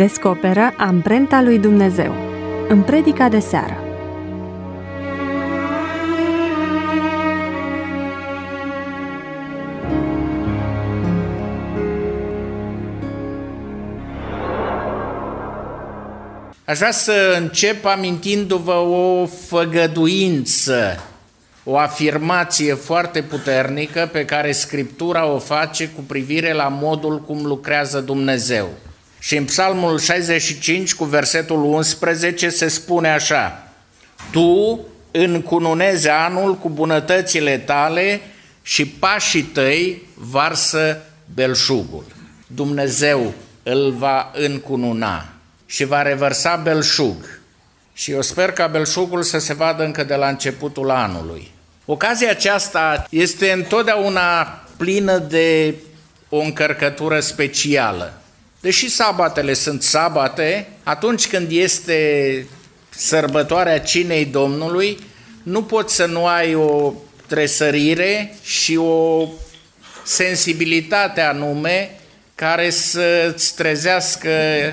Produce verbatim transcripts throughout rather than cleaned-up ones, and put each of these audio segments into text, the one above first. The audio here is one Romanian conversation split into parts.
Descoperă amprenta lui Dumnezeu în predica de seară. Aș vrea să încep amintindu-vă o făgăduință, o afirmație foarte puternică pe care Scriptura o face cu privire la modul cum lucrează Dumnezeu. Și în Psalmul șaizeci și cinci, cu versetul unsprezece, se spune așa: Tu încununezi anul cu bunătățile tale și pașii tăi varsă belșugul. Dumnezeu îl va încununa și va revărsa belșug. Și eu sper ca belșugul să se vadă încă de la începutul anului. Ocazia aceasta este întotdeauna plină de o încărcătură specială. Deși sabatele sunt sabate, atunci când este sărbătoarea cinei Domnului, nu poți să nu ai o tresărire și o sensibilitate anume care să-ți trezească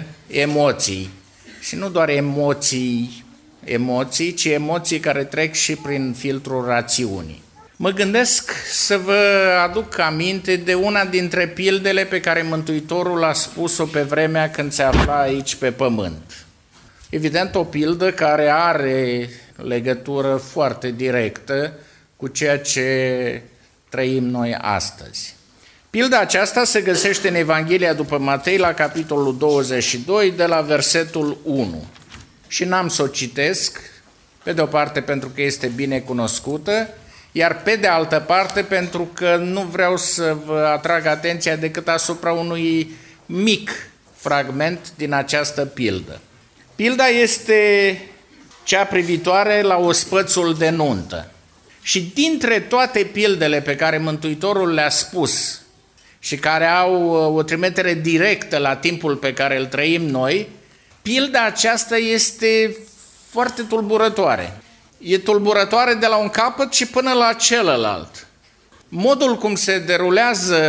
emoții. Și nu doar emoții, emoții, ci emoții care trec și prin filtrul rațiunii. Mă gândesc să vă aduc aminte de una dintre pildele pe care Mântuitorul a spus-o pe vremea când se afla aici pe pământ. Evident, o pildă care are legătură foarte directă cu ceea ce trăim noi astăzi. Pilda aceasta se găsește în Evanghelia după Matei, la capitolul douăzeci și doi, de la versetul unu. Și n-am să o citesc, pe de o parte pentru că este bine cunoscută, iar pe de altă parte pentru că nu vreau să vă atrag atenția decât asupra unui mic fragment din această pildă. Pilda este cea privitoare la ospățul de nuntă. Și dintre toate pildele pe care Mântuitorul le-a spus și care au o trimitere directă la timpul pe care îl trăim noi, pilda aceasta este foarte tulburătoare. E tulburătoare de la un capăt și până la celălalt. Modul cum se derulează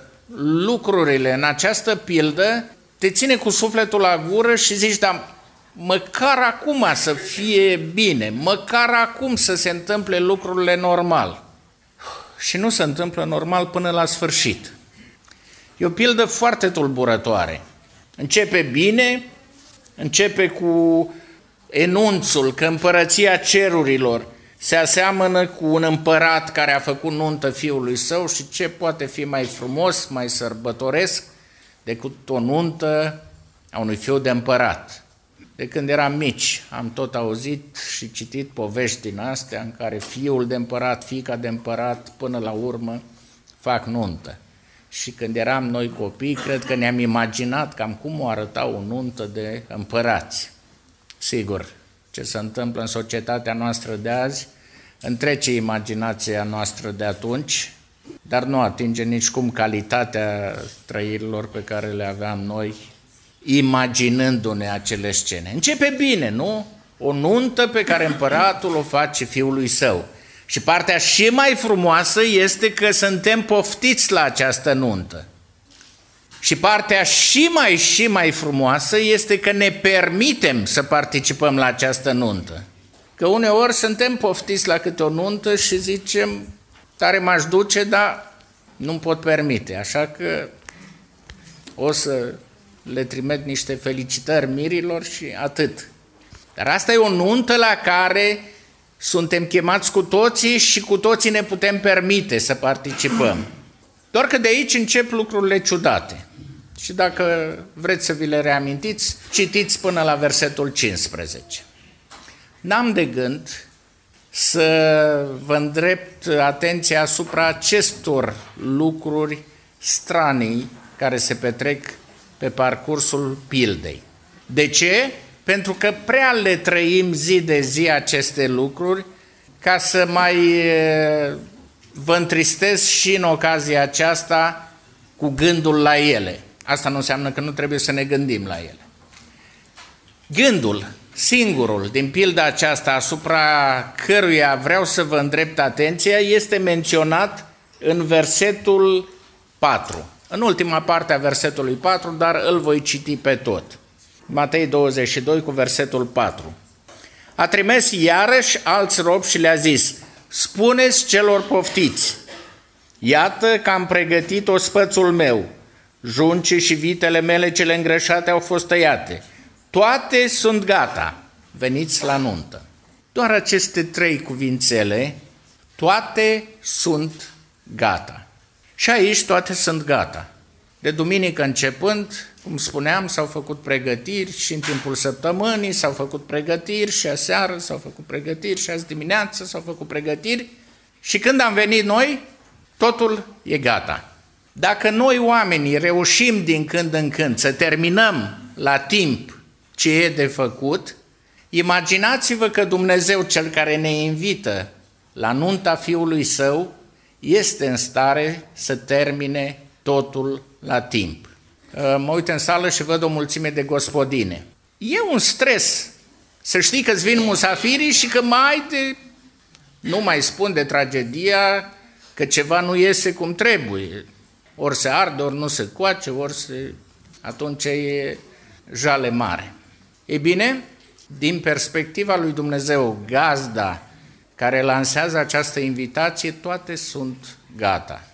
lucrurile în această pildă te ține cu sufletul la gură și zici, dar măcar acum să fie bine, măcar acum să se întâmple lucrurile normal. Și nu se întâmplă normal până la sfârșit. E o pildă foarte tulburătoare. Începe bine, începe cu enunțul că împărăția cerurilor se aseamănă cu un împărat care a făcut nuntă fiului său și ce poate fi mai frumos, mai sărbătoresc decât o nuntă a unui fiu de împărat. De când eram mici am tot auzit și citit povești din astea în care fiul de împărat, fiica de împărat, până la urmă fac nuntă. Și când eram noi copii, cred că ne-am imaginat cam cum o arăta o nuntă de împărați. Sigur, ce se întâmplă în societatea noastră de azi întrece imaginația noastră de atunci, dar nu atinge nicicum calitatea trăirilor pe care le aveam noi, imaginându-ne acele scene. Începe bine, nu? O nuntă pe care împăratul o face fiului său. Și partea și mai frumoasă este că suntem poftiți la această nuntă. Și partea și mai și mai frumoasă este că ne permitem să participăm la această nuntă. Că uneori suntem poftiți la câte o nuntă și zicem, tare m-aș duce, dar nu-mi pot permite. Așa că o să le trimit niște felicitări mirilor și atât. Dar asta e o nuntă la care suntem chemați cu toții și cu toții ne putem permite să participăm. Doar că de aici încep lucrurile ciudate. Și dacă vreți să vi le reamintiți, citiți până la versetul cincisprezece. N-am de gând să vă îndrept atenția asupra acestor lucruri stranii care se petrec pe parcursul pildei. De ce? Pentru că prea le trăim zi de zi aceste lucruri ca să mai vă întristez și în ocazia aceasta cu gândul la ele. Asta nu înseamnă că nu trebuie să ne gândim la ele. Gândul, singurul, din pilda aceasta asupra căruia vreau să vă îndrept atenția, este menționat în versetul patru. În ultima parte a versetului patru, dar îl voi citi pe tot. Matei douăzeci și doi cu versetul patru. A trimis iarăși alți robi și le-a zis: spuneți celor poftiți, iată că am pregătit ospățul meu, juncii și vitele mele cele îngrășate au fost tăiate, toate sunt gata, veniți la nuntă. Doar aceste trei cuvințele, toate sunt gata. Și aici toate sunt gata. De duminică începând, cum spuneam, s-au făcut pregătiri și în timpul săptămânii s-au făcut pregătiri și aseară s-au făcut pregătiri și azi dimineață s-au făcut pregătiri și când am venit noi, totul e gata. Dacă noi oamenii reușim din când în când să terminăm la timp ce e de făcut, imaginați-vă că Dumnezeu, Cel care ne invită la nunta Fiului Său, este în stare să termine totul la timp. Mă uit în sală și văd o mulțime de gospodine. E un stres să știi că îți vin musafirii și că mai de... nu mai spun de tragedia că ceva nu iese cum trebuie. Ori se arde, ori nu se coace, ori se... atunci e jale mare. Ei bine, din perspectiva lui Dumnezeu, gazda care lansează această invitație, toate sunt gata.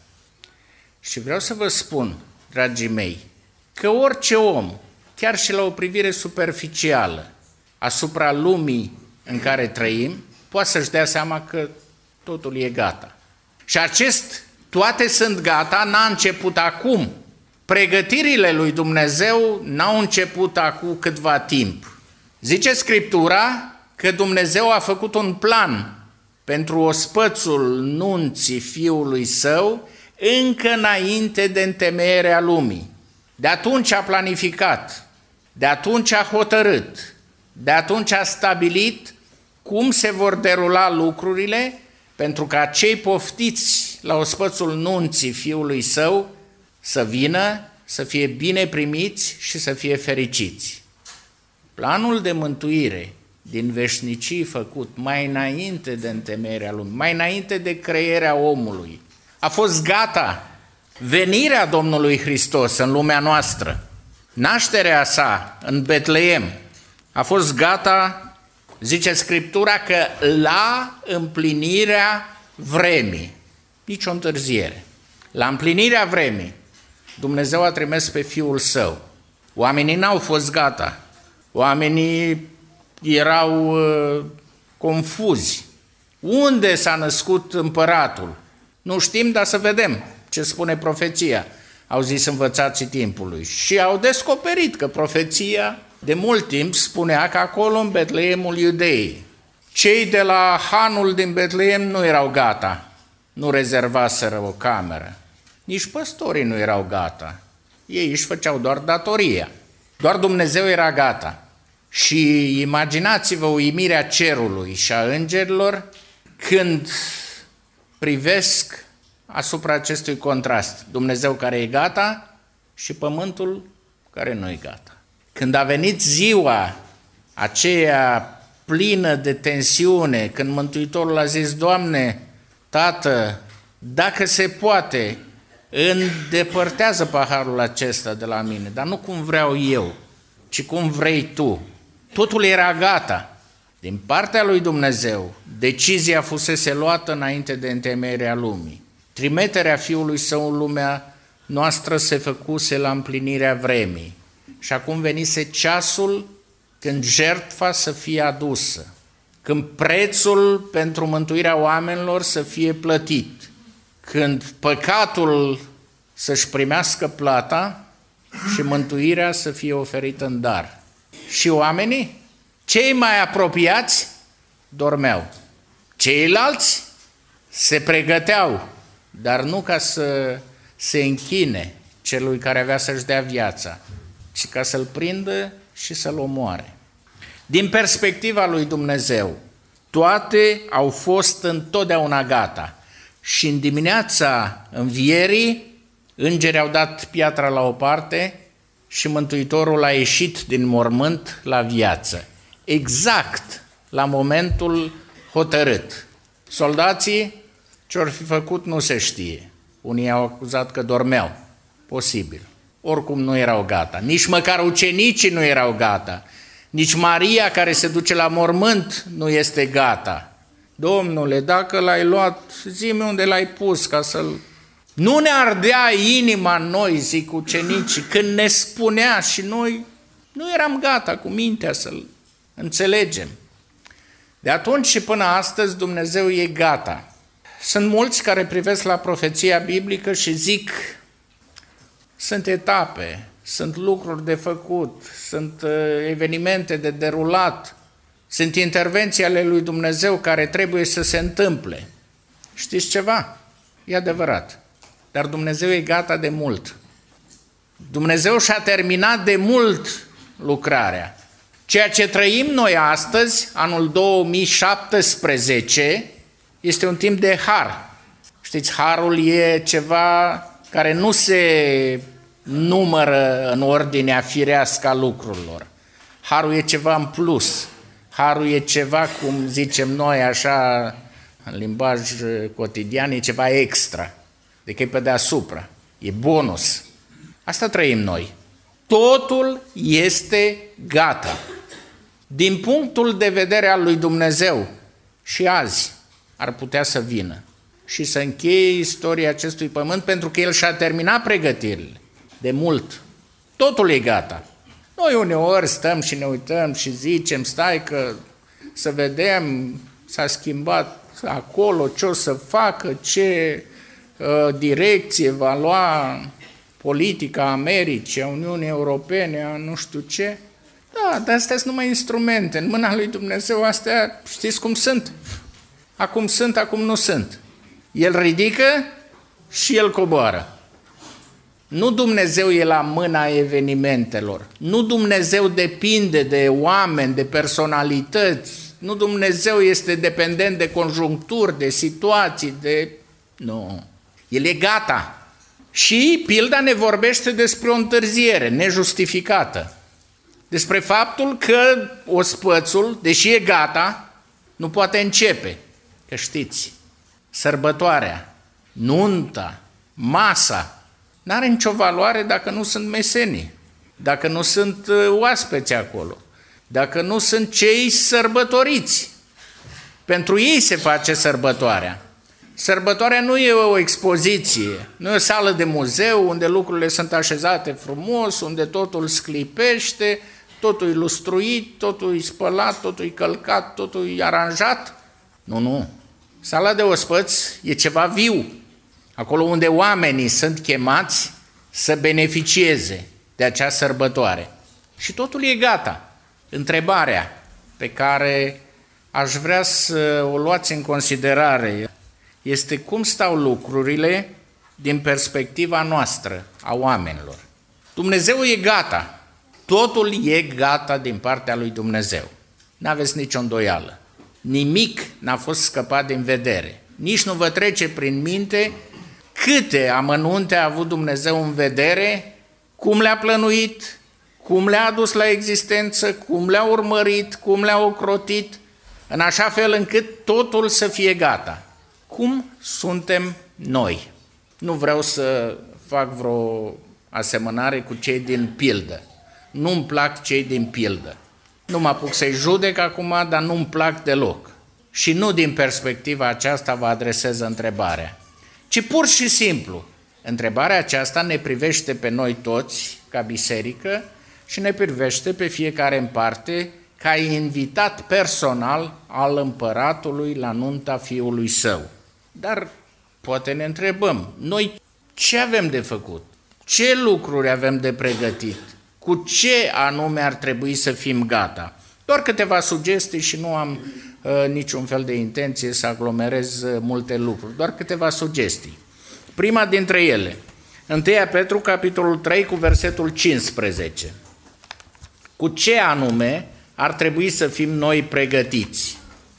Și vreau să vă spun, dragii mei, că orice om, chiar și la o privire superficială asupra lumii în care trăim, poate să-și dea seama că totul e gata. Și acest toate sunt gata n-a început acum. Pregătirile lui Dumnezeu n-au început acum câtva timp. Zice Scriptura că Dumnezeu a făcut un plan pentru ospățul nunții Fiului Său încă înainte de întemeierea lumii. De atunci a planificat, de atunci a hotărât, de atunci a stabilit cum se vor derula lucrurile pentru ca cei poftiți la ospățul nunții Fiului Său să vină, să fie bine primiți și să fie fericiți. Planul de mântuire din veșnicii făcut mai înainte de întemeierea lumii, mai înainte de crearea omului, a fost gata. Venirea Domnului Hristos în lumea noastră, nașterea sa în Betleem, a fost gata, zice Scriptura, că la împlinirea vremii, nici o întârziere, la împlinirea vremii, Dumnezeu a trimis pe Fiul Său. Oamenii n-au fost gata, oamenii erau uh, confuzi. Unde s-a născut împăratul? Nu știm, dar să vedem ce spune profeția, au zis învățații timpului. Și au descoperit că profeția de mult timp spunea că acolo în Betleemul Iudeii, cei de la hanul din Betleem nu erau gata, nu rezervaseră o cameră. Nici păstorii nu erau gata, ei își făceau doar datoria. Doar Dumnezeu era gata. Și imaginați-vă uimirea cerului și a îngerilor când privesc asupra acestui contrast. Dumnezeu care e gata și pământul care nu e gata. Când a venit ziua aceea plină de tensiune, când Mântuitorul a zis: Doamne, Tată, dacă se poate, îndepărtează paharul acesta de la mine, dar nu cum vreau eu, ci cum vrei Tu. Totul era gata. Din partea lui Dumnezeu, decizia fusese luată înainte de întemeierea lumii. Trimiterea Fiului Său în lumea noastră se făcuse la împlinirea vremii. Și acum venise ceasul când jertfa să fie adusă, când prețul pentru mântuirea oamenilor să fie plătit, când păcatul să-și primească plata și mântuirea să fie oferită în dar. Și oamenii, cei mai apropiați, dormeau. Ceilalți se pregăteau, dar nu ca să se închine celui care avea să-și dea viața, ci ca să-l prindă și să-l omoare. Din perspectiva lui Dumnezeu, toate au fost întotdeauna gata. Și în dimineața învierii, îngerii au dat piatra la o parte și Mântuitorul a ieșit din mormânt la viață. Exact la momentul hotărât. Soldații ce-or fi făcut nu se știe. Unii au acuzat că dormeau. Posibil. oricum nu erau gata. Nici măcar ucenicii nu erau gata. Nici Maria care se duce la mormânt nu este gata. Domnule, dacă l-ai luat, zi-mi unde l-ai pus ca să-l... Nu ne ardea inima în noi, zic ucenicii, când ne spunea și noi nu eram gata cu mintea să-l înțelegem. De atunci și până astăzi Dumnezeu e gata. Sunt mulți care privesc la profeția biblică și zic, sunt etape, sunt lucruri de făcut, sunt evenimente de derulat, sunt intervenții ale lui Dumnezeu care trebuie să se întâmple. Știți ceva? E adevărat. Dar Dumnezeu e gata de mult. Dumnezeu și-a terminat de mult lucrarea. Ceea ce trăim noi astăzi, anul două mii șaptesprezece, este un timp de har. Știți, harul e ceva care nu se numără în ordinea firească a lucrurilor. Harul e ceva în plus. Harul e ceva, cum zicem noi așa, în limbaj cotidian, e ceva extra. Adică e pe deasupra. E bonus. Asta trăim noi. Totul este gata. Din punctul de vedere al lui Dumnezeu, și azi ar putea să vină și să încheie istoria acestui pământ, pentru că El și-a terminat pregătirile de mult. Totul e gata. Noi uneori stăm și ne uităm și zicem, stai că să vedem, s-a schimbat acolo, ce o să facă, ce uh, direcție va lua politica Americii, a Uniunii Europene, a nu știu ce. Da, dar astea sunt numai instrumente. În mâna lui Dumnezeu astea știți cum sunt. Acum sunt, acum nu sunt. El ridică și El coboară. Nu Dumnezeu e la mâna evenimentelor. Nu Dumnezeu depinde de oameni, de personalități. Nu Dumnezeu este dependent de conjuncturi, de situații, de... Nu. El e gata. Și pilda ne vorbește despre o întârziere nejustificată. Despre faptul că ospățul, deși e gata, nu poate începe. Că știți, sărbătoarea, nunta, masa, n-are nicio valoare dacă nu sunt mesenii, dacă nu sunt oaspeți acolo, dacă nu sunt cei sărbătoriți. Pentru ei se face sărbătoarea. Sărbătoarea nu e o expoziție, nu e o sală de muzeu unde lucrurile sunt așezate frumos, unde totul sclipește, totul e lustruit, totul e spălat, totul e călcat, totul e aranjat. Nu, nu. Sala de ospăți e ceva viu, acolo unde oamenii sunt chemați să beneficieze de acea sărbătoare. Și totul e gata. Întrebarea pe care aș vrea să o luați în considerare este cum stau lucrurile din perspectiva noastră, a oamenilor. Dumnezeu e gata. Totul e gata din partea lui Dumnezeu. N-aveți nicio îndoială. Nimic n-a fost scăpat din vedere. Nici nu vă trece prin minte câte amănunte a avut Dumnezeu în vedere, cum le-a plănuit, cum le-a adus la existență, cum le-a urmărit, cum le-a ocrotit, în așa fel încât totul să fie gata. Cum suntem noi? Nu vreau să fac vreo asemănare cu cei din pildă. Nu-mi plac cei din pildă. Nu mă apuc să-i judec acum, dar nu-mi plac deloc. Și nu din perspectiva aceasta vă adresez întrebarea, ci pur și simplu, întrebarea aceasta ne privește pe noi toți, ca biserică, și ne privește pe fiecare în parte, ca invitat personal al împăratului la nunta fiului său. Dar poate ne întrebăm, noi ce avem de făcut? Ce lucruri avem de pregătit? Cu ce anume ar trebui să fim gata? Doar câteva sugestii și nu am uh, niciun fel de intenție să aglomerez uh, multe lucruri, doar câteva sugestii. Prima dintre ele, întâi Petru, capitolul trei, cu versetul cincisprezece. Cu ce anume ar trebui să fim noi pregătiți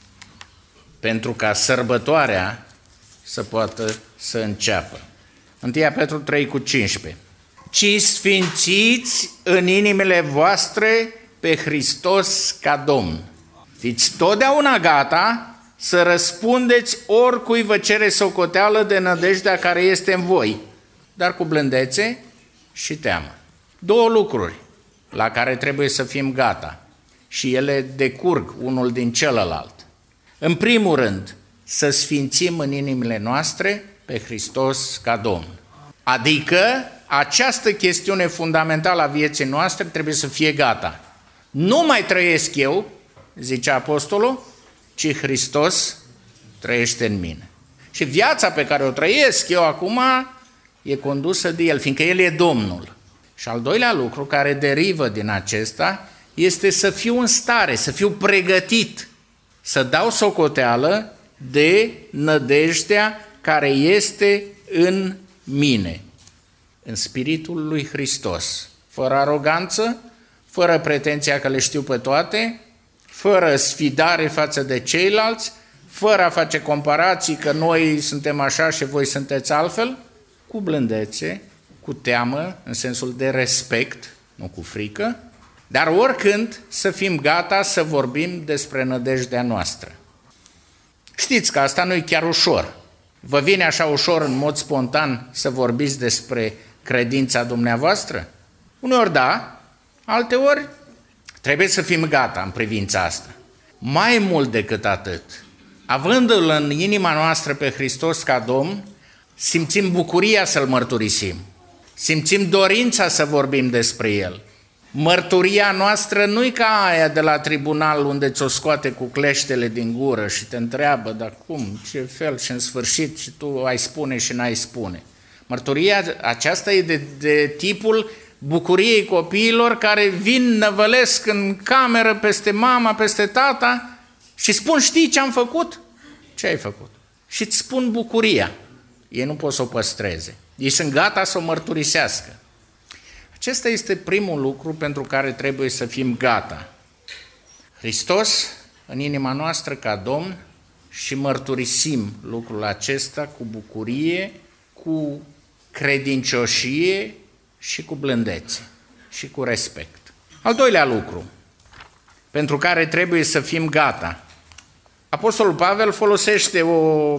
pentru ca sărbătoarea să poată să înceapă? întâi Petru trei cu cincisprezece. Ci sfințiți în inimile voastre pe Hristos ca Domn. Fiți totdeauna gata să răspundeți oricui vă cere socoteală de nădejdea care este în voi, dar cu blândețe și teamă. Două lucruri la care trebuie să fim gata și ele decurg unul din celălalt. În primul rând, să sfințim în inimile noastre pe Hristos ca Domn. Adică această chestiune fundamentală a vieții noastre trebuie să fie gata. Nu mai trăiesc eu, zice apostolul, ci Hristos trăiește în mine. Și viața pe care o trăiesc eu acum e condusă de El, fiindcă El e Domnul. Și al doilea lucru care derivă din acesta este să fiu în stare, să fiu pregătit, să dau socoteală de nădejdea care este în mine, în Spiritul lui Hristos, fără aroganță, fără pretenția că le știu pe toate, fără sfidare față de ceilalți, fără a face comparații că noi suntem așa și voi sunteți altfel, cu blândețe, cu teamă, în sensul de respect, nu cu frică, dar oricând să fim gata să vorbim despre nădejdea noastră. Știți că asta nu e chiar ușor. Vă vine așa ușor, în mod spontan, să vorbiți despre credința dumneavoastră? Uneori da, alteori trebuie să fim gata în privința asta. Mai mult decât atât, avându-L în inima noastră pe Hristos ca Domn, simțim bucuria să-L mărturisim, simțim dorința să vorbim despre El. Mărturia noastră nu-i ca aia de la tribunal unde ți-o scoate cu cleștele din gură și te întreabă, dar cum, ce fel și în sfârșit și tu ai spune și n-ai spune. Mărturia aceasta e de, de tipul bucuriei copiilor care vin, năvălesc în cameră peste mama, peste tata și spun, știi ce am făcut? Ce ai făcut? Și îți spun bucuria. Ei nu pot să o păstreze. Ei sunt gata să o mărturisească. Acesta este primul lucru pentru care trebuie să fim gata. Hristos în inima noastră ca Domn și mărturisim lucrul acesta cu bucurie, cu credincioșie și cu blândețe și cu respect. Al doilea lucru pentru care trebuie să fim gata. Apostolul Pavel folosește o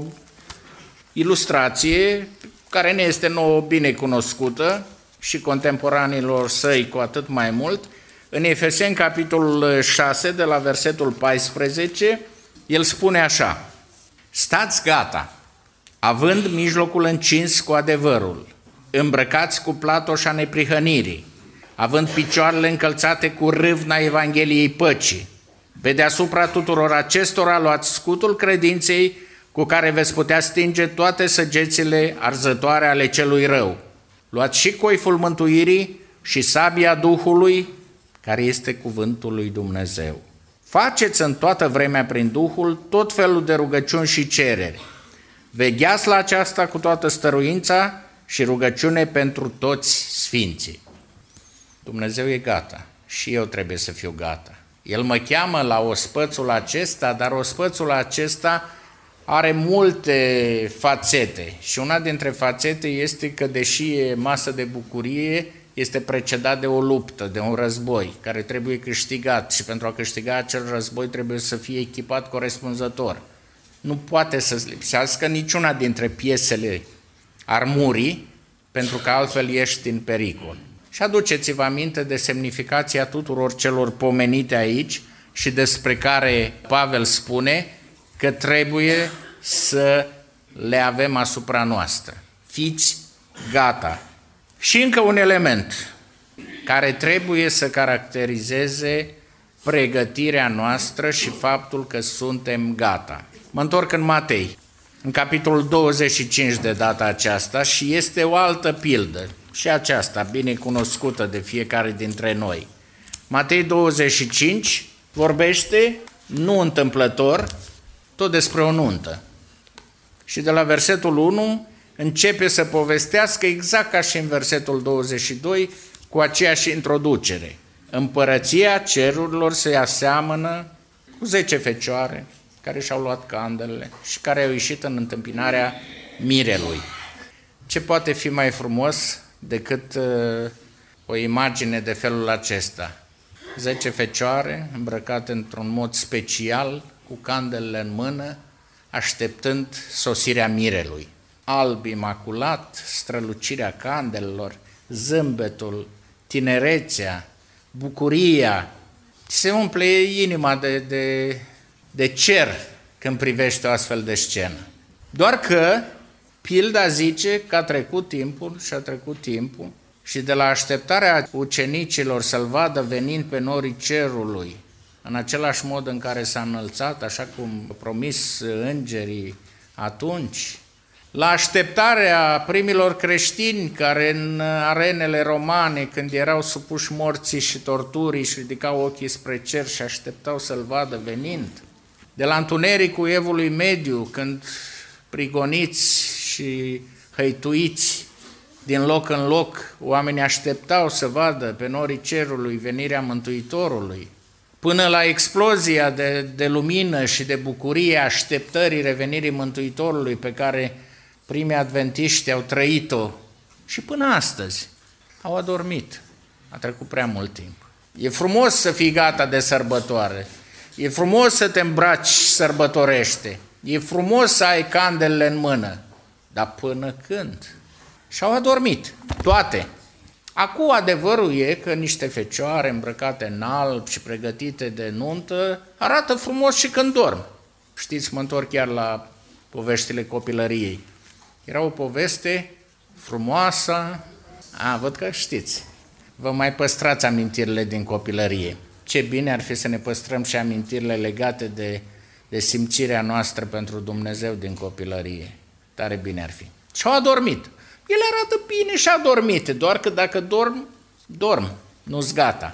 ilustrație care ne este nouă bine cunoscută și contemporanilor săi cu atât mai mult. În Efeseni, capitolul șase, de la versetul paisprezece, el spune așa: stați gata, având mijlocul încins cu adevărul, îmbrăcați cu platoșa neprihănirii, având picioarele încălțate cu râvna Evangheliei păcii. Pe deasupra tuturor acestora luați scutul credinței, cu care veți putea stinge toate săgețile arzătoare ale celui rău. Luați și coiful mântuirii și sabia Duhului, care este cuvântul lui Dumnezeu. Faceți în toată vremea prin Duhul tot felul de rugăciuni și cereri. Vegheați la aceasta cu toată stăruința și rugăciune pentru toți sfinții. Dumnezeu e gata și eu trebuie să fiu gata. El mă cheamă la ospățul acesta, dar ospățul acesta are multe fațete și una dintre fațete este că, deși e masă de bucurie, este precedat de o luptă, de un război care trebuie câștigat și pentru a câștiga acel război trebuie să fie echipat corespunzător. Nu poate să-ți lipsească niciuna dintre piesele armurii, pentru că altfel ești în pericol. Și aduceți-vă aminte de semnificația tuturor celor pomenite aici și despre care Pavel spune că trebuie să le avem asupra noastră. Fiți gata. Și încă un element care trebuie să caracterizeze pregătirea noastră și faptul că suntem gata. Mă întorc în Matei, în capitolul douăzeci și cinci de data aceasta, și este o altă pildă, și aceasta bine cunoscută de fiecare dintre noi. Matei douăzeci și cinci vorbește, nu întâmplător, tot despre o nuntă. Și de la versetul unu începe să povestească exact ca și în versetul douăzeci și doi, cu aceeași introducere. Împărăția cerurilor se aseamănă cu zece fecioare care și-au luat candelele și care au ieșit în întâmpinarea mirelui. Ce poate fi mai frumos decât uh, o imagine de felul acesta? Zece fecioare îmbrăcate într-un mod special, cu candelele în mână, așteptând sosirea mirelui. Alb, imaculat, strălucirea candelelor, zâmbetul, tinerețea, bucuria. Se umple inima de, de, de cer când privește o astfel de scenă. Doar că pilda zice că a trecut timpul și a trecut timpul și de la așteptarea ucenicilor să-L vadă venind pe norii cerului, în același mod în care s-a înălțat, așa cum a promis îngerii atunci, la așteptarea primilor creștini care în arenele romane, când erau supuși morții și torturii, își ridicau ochii spre cer și așteptau să-L vadă venind, de la întunericul Evului Mediu, când prigoniți și hăituiți din loc în loc, oamenii așteptau să vadă pe norii cerului venirea Mântuitorului, până la explozia de, de lumină și de bucurie așteptării revenirii Mântuitorului pe care primii adventiști au trăit-o și până astăzi au adormit. A trecut prea mult timp. E frumos să fii gata de sărbătoare, e frumos să te îmbraci sărbătorește, e frumos să ai candelele în mână, dar până când? Și-au adormit, toate. Acum adevărul e că niște fecioare îmbrăcate în alb și pregătite de nuntă arată frumos și când dorm. Știți, mă întorc chiar la poveștile copilăriei. Era o poveste frumoasă, a, văd că știți, vă mai păstrați amintirile din copilărie. Ce bine ar fi să ne păstrăm și amintirile legate de, de simțirea noastră pentru Dumnezeu din copilărie. Tare bine ar fi. Și-au adormit. Ele arată bine și adormite, doar că dacă dorm, dorm, nu-s gata.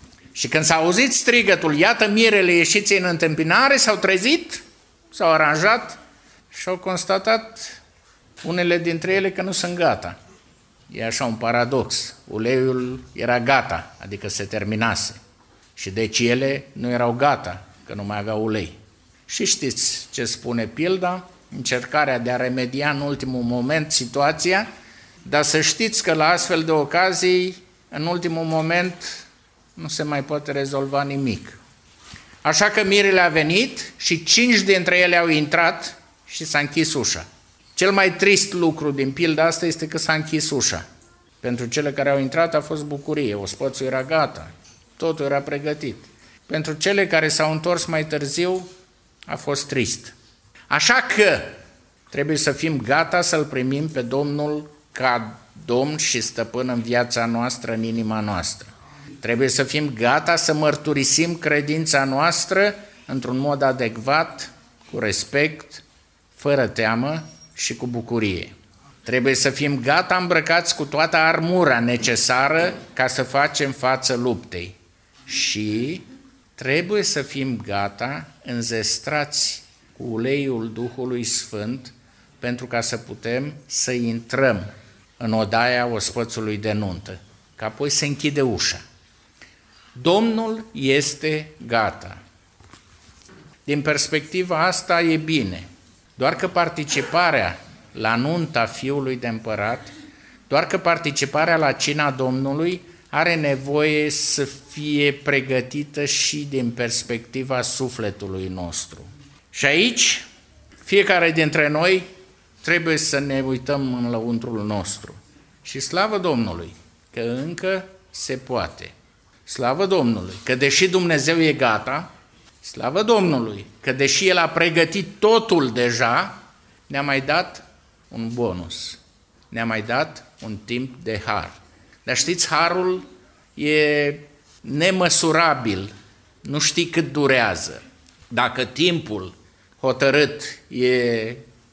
Și când s-a auzit strigătul, iată mirele ieșiți în întâmpinare, s-au trezit, s-au aranjat și au constatat unele dintre ele că nu sunt gata. E așa un paradox. Uleiul era gata, adică se terminase. Și deci ele nu erau gata, că nu mai aveau ulei. Și știți ce spune pilda? Încercarea de a remedia în ultimul moment situația, dar să știți că la astfel de ocazii, în ultimul moment, nu se mai poate rezolva nimic. Așa că mirele a venit și cinci dintre ele au intrat și s-a închis ușa. Cel mai trist lucru din pilda asta este că s-a închis ușa. Pentru cele care au intrat a fost bucurie, ospățul era gata, totul era pregătit. Pentru cele care s-au întors mai târziu a fost trist. Așa că trebuie să fim gata să-L primim pe Domnul ca Domn și Stăpân în viața noastră, în inima noastră. Trebuie să fim gata să mărturisim credința noastră într-un mod adecvat, cu respect, fără teamă și cu bucurie. Trebuie să fim gata îmbrăcați cu toată armura necesară ca să facem față luptei. Și trebuie să fim gata înzestrați cu uleiul Duhului Sfânt pentru ca să putem să intrăm în odaia ospățului de nuntă, că apoi se închide ușa. Domnul este gata. Din perspectiva asta e bine, doar că participarea la nunta fiului de împărat, doar că participarea la cina Domnului are nevoie să fie pregătită și din perspectiva sufletului nostru. Și aici, fiecare dintre noi trebuie să ne uităm în lăuntrul nostru. Și slavă Domnului, că încă se poate. Slavă Domnului, că deși Dumnezeu e gata, slavă Domnului, că deși El a pregătit totul deja, ne-a mai dat un bonus, ne-a mai dat un timp de har. Dar știți, harul e nemăsurabil, nu știi cât durează. Dacă timpul hotărât e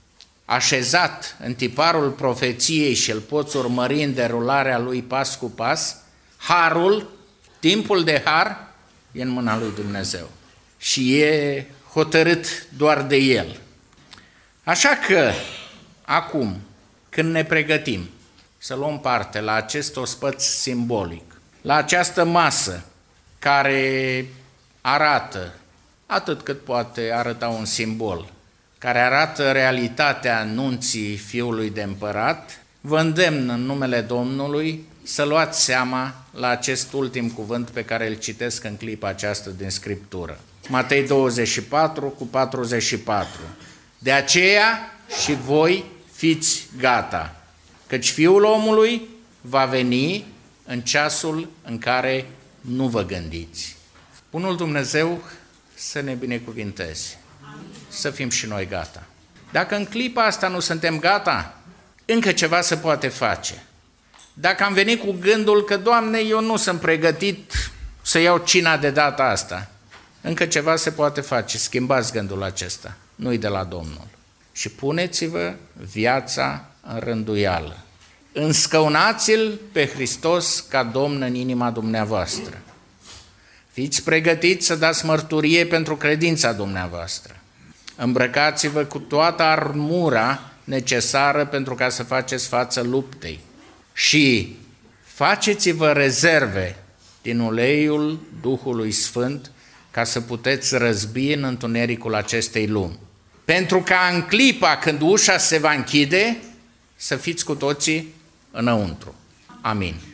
așezat în tiparul profeției și îl poți urmări în derularea lui pas cu pas, harul, timpul de har, e în mâna lui Dumnezeu și e hotărât doar de El. Așa că, acum, când ne pregătim să luăm parte la acest ospăț simbolic, la această masă care arată, atât cât poate arăta un simbol, care arată realitatea nunții fiului de împărat, vă îndemn în numele Domnului să luați seama la acest ultim cuvânt pe care îl citesc în clipa aceasta din Scriptură. Matei douăzeci și patru cu patruzeci și patru. De aceea și voi fiți gata, căci Fiul omului va veni în ceasul în care nu vă gândiți. Bunul Dumnezeu să ne binecuvinteze, să fim și noi gata. Dacă în clipa asta nu suntem gata, încă ceva se poate face. Dacă am venit cu gândul că, Doamne, eu nu sunt pregătit să iau cina de data asta, încă ceva se poate face. Schimbați gândul acesta, nu-i de la Domnul. Și puneți-vă viața în rânduială. Înscăunați-L pe Hristos ca Domn în inima dumneavoastră. Fiți pregătiți să dați mărturie pentru credința dumneavoastră. Îmbrăcați-vă cu toată armura necesară pentru ca să faceți față luptei. Și faceți-vă rezerve din uleiul Duhului Sfânt ca să puteți răzbi în întunericul acestei lumi. Pentru ca în clipa când ușa se va închide, să fiți cu toții înăuntru. Amin.